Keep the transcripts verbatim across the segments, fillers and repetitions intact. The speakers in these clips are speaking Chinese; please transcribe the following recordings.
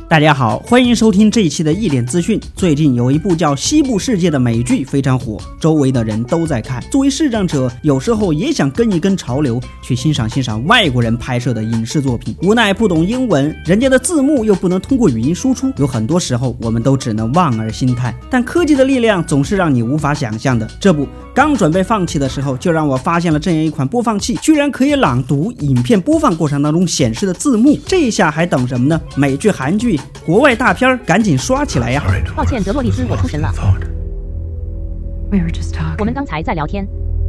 大家好，欢迎收听这一期的一点资讯。最近有一部叫《西部世界》的美剧非常火，周围的人都在看。作为视障者，有时候也想跟一跟潮流，去欣赏欣赏外国人拍摄的影视作品。无奈不懂英文，人家的字幕又不能通过语音输出，有很多时候我们都只能望而兴叹。但科技的力量总是让你无法想象的。这不，刚准备放弃的时候，就让我发现了这样一款播放器，居然可以朗读影片播放过程当中显示的字幕。这一下还等什么呢？美剧、韩剧、国外大片赶紧刷起来呀！ 抱歉，德洛丽丝，我出神了。我们刚才在聊天。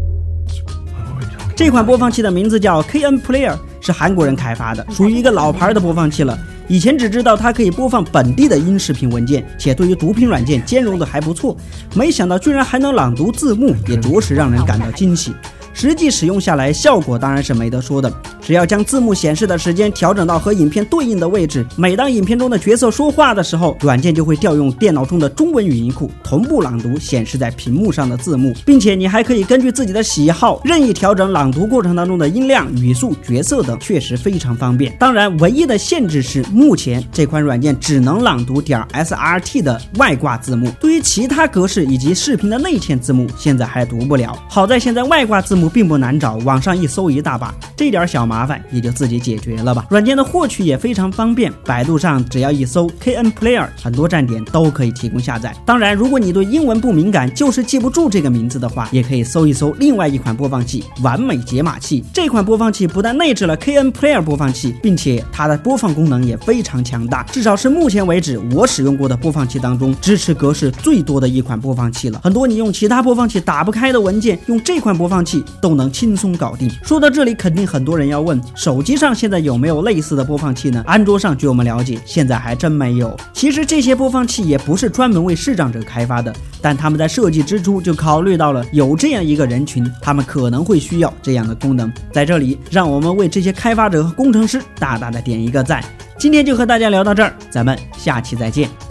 这款播放器的名字叫 K N Player， 是韩国人开发的，属于一个老牌的播放器了。以前只知道它可以播放本地的音视频文件，且对于读屏软件兼容的还不错，没想到居然还能朗读字幕，也着实让人感到惊喜。实际使用下来，效果当然是没得说的。只要将字幕显示的时间调整到和影片对应的位置，每当影片中的角色说话的时候，软件就会调用电脑中的中文语音库，同步朗读显示在屏幕上的字幕，并且你还可以根据自己的喜好任意调整朗读过程当中的音量、语速、角色等，确实非常方便。当然，唯一的限制是，目前这款软件只能朗读点 S R T 的外挂字幕，对于其他格式以及视频的内嵌字幕，现在还读不了。好在现在外挂字幕并不难找，网上一搜一大把，这点小麻烦也就自己解决了吧。软件的获取也非常方便，百度上只要一搜 K N Player， 很多站点都可以提供下载。当然，如果你对英文不敏感，就是记不住这个名字的话，也可以搜一搜另外一款播放器完美解码器。这款播放器不但内置了 K N Player 播放器，并且它的播放功能也非常强大，至少是目前为止我使用过的播放器当中支持格式最多的一款播放器了。很多你用其他播放器打不开的文件，用这款播放器都能轻松搞定。说到这里，肯定很多人要问，手机上现在有没有类似的播放器呢？安卓上据我们了解，现在还真没有。其实这些播放器也不是专门为视障者开发的，但他们在设计之初就考虑到了有这样一个人群，他们可能会需要这样的功能。在这里，让我们为这些开发者和工程师大大的点一个赞。今天就和大家聊到这儿，咱们下期再见。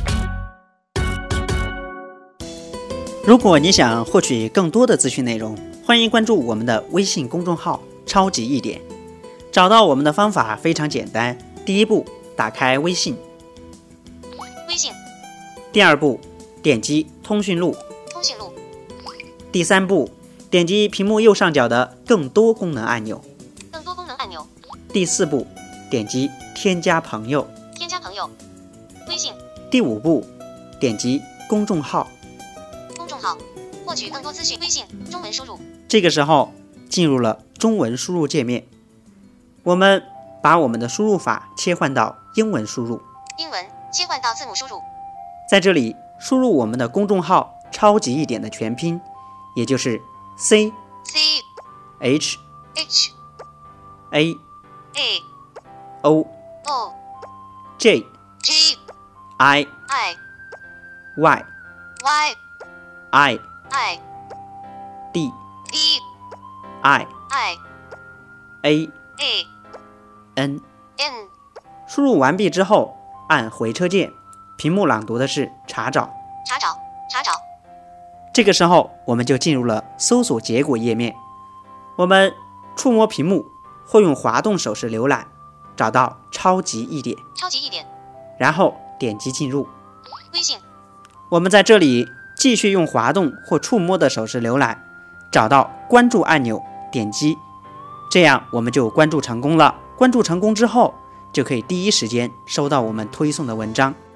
如果你想获取更多的资讯内容，欢迎关注我们的微信公众号超级一点。找到我们的方法非常简单，第一步，打开微信， 微信。 第二步，点击通讯录， 通讯录。 第三步，点击屏幕右上角的更多功能按钮， 更多功能按钮。 第四步，点击添加朋友， 添加朋友。微信。 第五步，点击公众号， 公众号。获取更多资讯，微信中文输入。 这个时候进入了中文输入界面，我们把我们的输入法切换到英文输入， 英文切换到字母输入。 在这里输入我们的公众号超级一点的全拼，也就是 C C H H A A O O J G I I Y Y I I D D I I A A N。 N。 输入完毕之后按回车键，屏幕朗读的是查找， 查找查找。 这个时候我们就进入了搜索结果页面，我们触摸屏幕或用滑动手势浏览，找到超级一点， 超级一点， 然后点击进入微信。 我们在这里继续用滑动或触摸的手势浏览，找到关注按钮，点击，这样我们就关注成功了。关注成功之后，就可以第一时间收到我们推送的文章。